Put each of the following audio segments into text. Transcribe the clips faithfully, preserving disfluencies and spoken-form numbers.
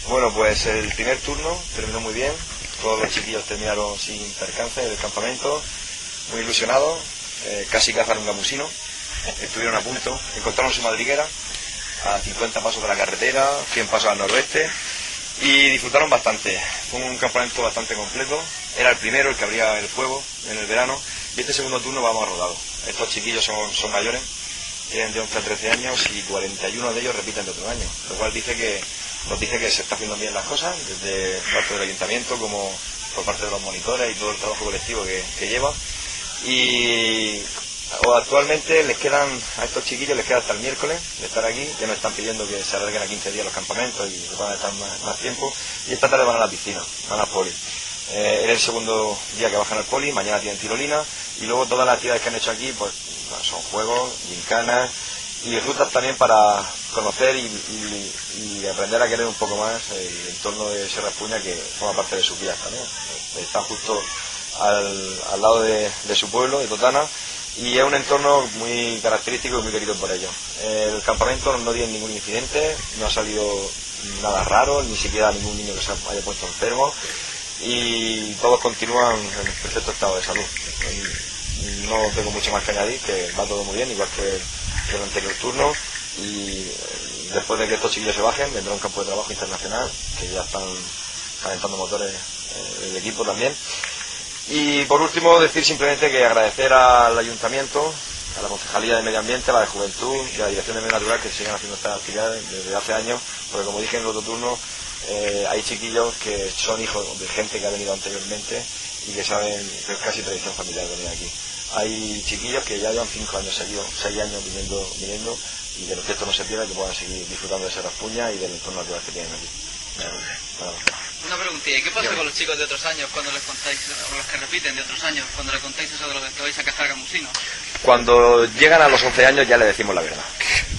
Bueno, pues el primer turno terminó muy bien, todos los chiquillos terminaron sin percance del campamento, muy ilusionados, eh, casi cazan un gamusino, estuvieron a punto, encontraron su madriguera a cincuenta pasos de la carretera, cien pasos al noroeste, y disfrutaron bastante. Fue un campamento bastante completo, era el primero, el que abría el fuego en el verano, y este segundo turno vamos a rodado. Estos chiquillos son, son mayores, tienen de once a trece años y cuarenta y uno de ellos repiten de otro año, lo cual dice que nos dice que se está haciendo bien las cosas, desde parte del ayuntamiento como por parte de los monitores y todo el trabajo colectivo que, que lleva. Y actualmente les quedan, a estos chiquillos les queda hasta el miércoles de estar aquí, ya nos están pidiendo que se alarguen a quince días los campamentos y que van a estar más, más tiempo, y esta tarde van a la piscina, van al poli. Eh, es el segundo día que bajan al poli, mañana tienen tirolina, y luego todas las actividades que han hecho aquí pues son juegos, gincanas y rutas también para conocer y, y, y aprender a querer un poco más el entorno de Sierra Espuña, que forma parte de sus vidas también. Está justo al, al lado de, de su pueblo, de Totana, y es un entorno muy característico y muy querido por ellos. El campamento no tiene ningún incidente, no ha salido nada raro, ni siquiera ningún niño que se haya puesto enfermo, y todos continúan en perfecto estado de salud. Y no tengo mucho más que añadir, que va todo muy bien, igual que el anterior turno, y después de que estos chiquillos se bajen vendrá un campo de trabajo internacional, que ya están calentando motores eh, del equipo también. Y por último decir simplemente que agradecer al ayuntamiento, a la Concejalía de Medio Ambiente, a la de Juventud y a la Dirección de Medio Natural, que siguen haciendo estas actividades desde hace años, porque como dije en el otro turno, eh, hay chiquillos que son hijos de gente que ha venido anteriormente y que saben que es casi tradición familiar venir aquí. Hay chiquillos que ya llevan cinco años seguidos, seis años viniendo, viniendo, y que esto no se pierda, que puedan seguir disfrutando de Sierra Espuña y del entorno natural que tienen aquí. Una preguntilla, ¿qué pasa con los chicos de otros años cuando les contáis, o los que repiten de otros años, cuando les contáis eso de lo que vais a cazar gamusinos? Cuando llegan a los once años ya le decimos la verdad.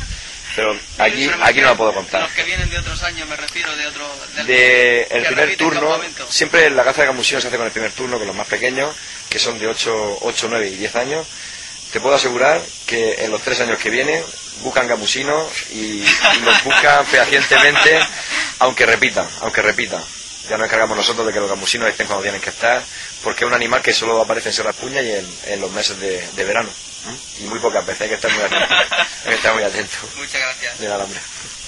Pero aquí, aquí no la puedo contar. Los que vienen de otros años, me refiero de otro... De, de el primer turno, siempre la caza de gamusinos se hace con el primer turno, con los más pequeños, que son de ocho, nueve y diez años. Te puedo asegurar que en los tres años que vienen buscan gamusinos y, y los buscan fehacientemente, aunque repitan, aunque repitan. Ya nos encargamos nosotros de que los gamusinos estén cuando tienen que estar, porque es un animal que solo aparece en Sierra Espuña y en, en los meses de, de verano. Y muy pocas veces, hay que estar muy atento. Hay que estar muy atento. Muchas gracias. De nada, hombre.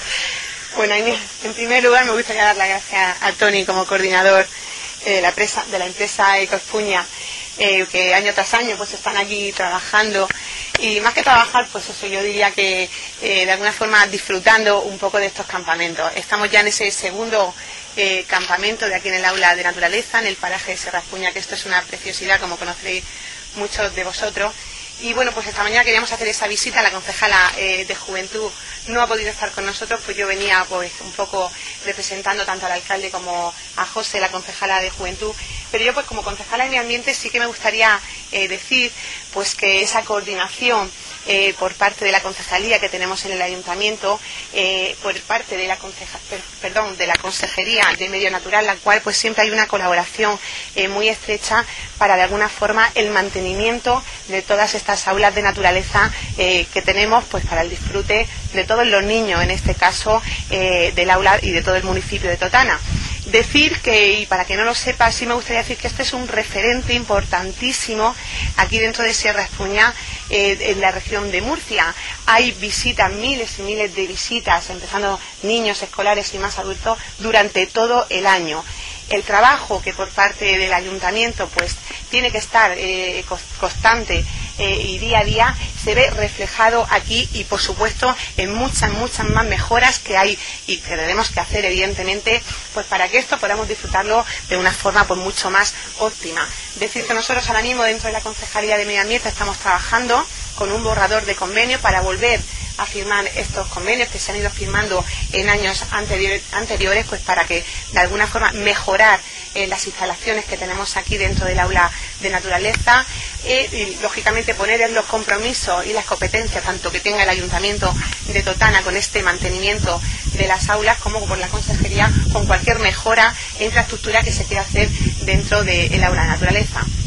Bueno, en primer lugar me gustaría dar las gracias a Tony como coordinador eh, de, la presa, de la empresa Ecoespuña, eh, que año tras año pues están aquí trabajando, y más que trabajar, pues eso yo diría que eh, de alguna forma disfrutando un poco de estos campamentos. Estamos ya en ese segundo eh, campamento de aquí en el aula de naturaleza, en el paraje de Sierra Espuña, que esto es una preciosidad, como conoceréis muchos de vosotros. Y bueno, pues esta mañana queríamos hacer esa visita. La concejala eh, de Juventud no ha podido estar con nosotros, pues yo venía pues un poco representando tanto al alcalde como a José, la concejala de Juventud. Pero yo pues como concejala de Medio Ambiente sí que me gustaría eh, decir pues que esa coordinación eh, por parte de la concejalía que tenemos en el ayuntamiento, eh, por parte de la conceja, per, perdón, de la Consejería de Medio Natural, la cual pues siempre hay una colaboración eh, muy estrecha para de alguna forma el mantenimiento de todas estas aulas de naturaleza eh, que tenemos pues para el disfrute de todos los niños, en este caso eh, del aula y de todo el municipio de Totana. Decir que, y para que no lo sepa, sí me gustaría decir que este es un referente importantísimo aquí dentro de Sierra Espuña, eh, en la región de Murcia. Hay visitas, miles y miles de visitas, empezando niños, escolares y más adultos, durante todo el año. El trabajo que por parte del ayuntamiento pues tiene que estar eh, constante eh, y día a día se ve reflejado aquí, y por supuesto en muchas muchas más mejoras que hay y que tenemos que hacer evidentemente pues para que esto podamos disfrutarlo de una forma pues mucho más óptima. Decir que nosotros ahora mismo dentro de la Concejalía de Medio Ambiente estamos trabajando con un borrador de convenio para volver a firmar estos convenios que se han ido firmando en años anteriores, anteriores pues para que de alguna forma mejorar eh, las instalaciones que tenemos aquí dentro del aula de naturaleza, eh, y lógicamente poner en los compromisos y las competencias tanto que tenga el Ayuntamiento de Totana con este mantenimiento de las aulas como por la Consejería con cualquier mejora e infraestructura que se quiera hacer dentro del aula de naturaleza.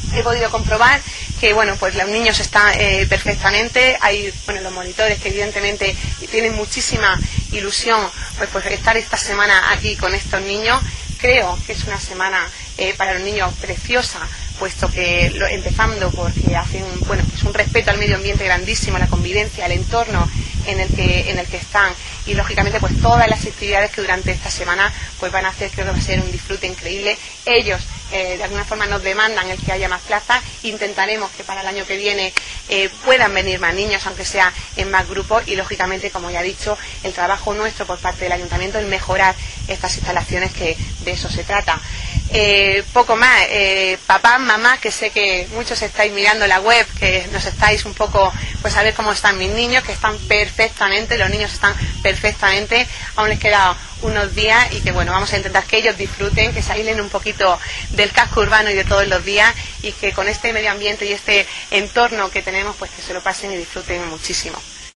he podido comprobar que bueno, pues los niños están eh, perfectamente, hay bueno, los monitores que evidentemente tienen muchísima ilusión pues, pues estar esta semana aquí con estos niños. Creo que es una semana eh, para los niños preciosa, puesto que lo, empezando porque hacen bueno, pues un respeto al medio ambiente grandísimo, la convivencia, el entorno en el que en el que están, y lógicamente pues todas las actividades que durante esta semana pues van a hacer, creo que va a ser un disfrute increíble. Ellos eh, de alguna forma nos demandan el que haya más plazas. Intentaremos que para el año que viene eh, puedan venir más niños, aunque sea en más grupos, y lógicamente, como ya he dicho, el trabajo nuestro por parte del ayuntamiento es mejorar estas instalaciones, que de eso se trata. Eh, poco más, eh, papás, mamás, que sé que muchos estáis mirando la web, que nos estáis un poco, pues a ver cómo están mis niños, que están perfectamente, los niños están perfectamente, aún les queda unos días, y que bueno, vamos a intentar que ellos disfruten, que se aíslen un poquito del casco urbano y de todos los días, y que con este medio ambiente y este entorno que tenemos, pues que se lo pasen y disfruten muchísimo.